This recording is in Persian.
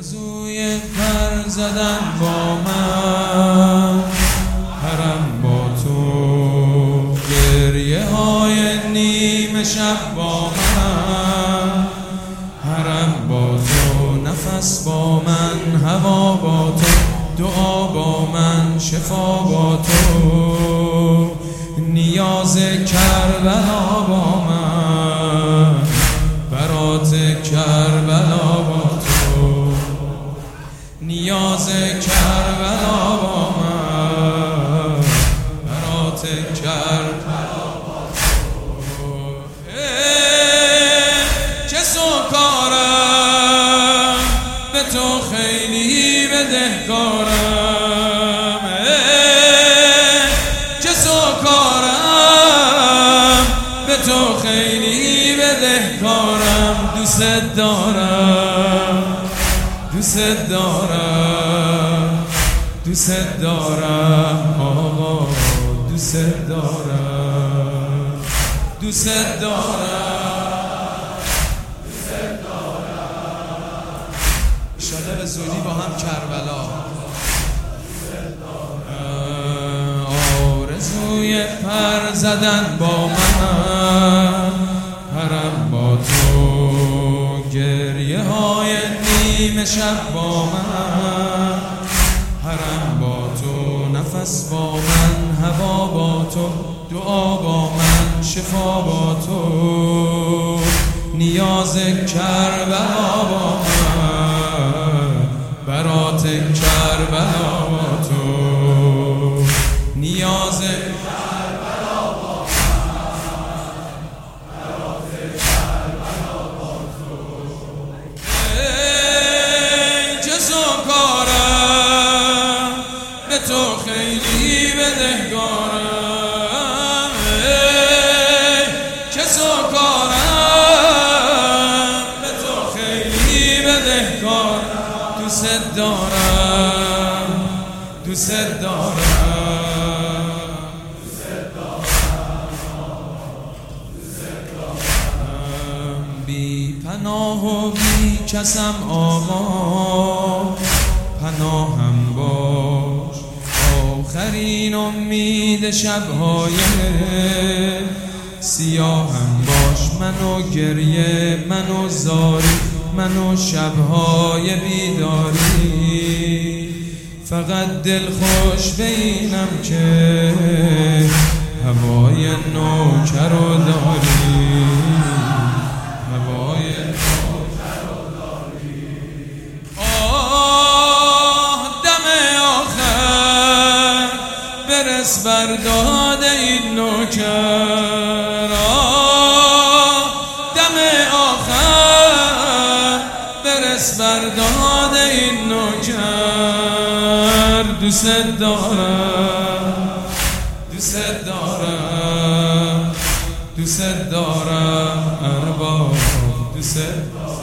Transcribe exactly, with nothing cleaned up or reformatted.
آرزوی پر زدن با من، حرم با تو، گریه های نیمه شب با من، حرم با تو، نفس با من، هوا با تو، دعا با من، شفا با تو، نیاز کربلا با من، برات کربلا با تو، نیاز کربلا با من، برات کربلا با تو. چه سوکارم به تو خیلی بدهکارم، چه سوکارم به تو خیلی بدهکارم، دوست دارم دوست دارم دوست دارم آقا، دوست دارم دوست دارم دوست دارم. انشالله به زودی با هم کربلا. آرزوی پر زدن با من، حرم با تو، گریه های نیمه شب با من، حرم با تو، نفس با من، هوا با تو، دعا با من، شفا با تو، نیاز کربلا با من، برات کربلا با تو، نیاز کربلا با من، برات کربلا با تو. ای چه سوکارم به تو خیلی بدهکارم، ای چه سوکارم به تو خیلی بدهکارم، دوست دارم دوست دارم دوست دارم. بی پناه و بی کسم آقا، پناهم باش، آخرین امید شبهای سیاهم باش، منو گریه، منو زاری، منو شبهای بیداری، فقط دل خوش بینم که هوای نوکرو داری، هوای نوکرو داری. آه دم آخر برس بر داد این نوکر، آه دم آخر برس بر داد این نوکر، دوست دارم دوست دارم دوست دارم ارباب، دوست دارم.